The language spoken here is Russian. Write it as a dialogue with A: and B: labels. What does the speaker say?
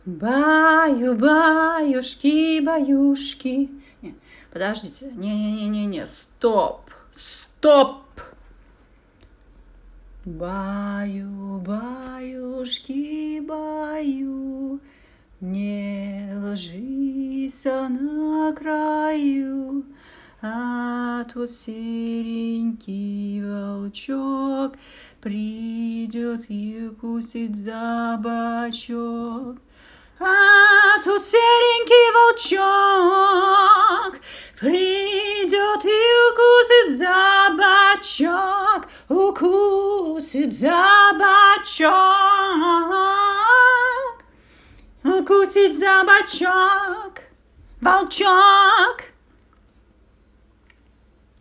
A: Баю-баюшки, баюшки. Не, подождите, не, стоп. Баю-баюшки, баю, не ложись на краю, а то серенький волчок придет и укусит за бочок. А то серенький волчок придет и укусит за бочок, укусит за бочок, укусит за бочок, волчок.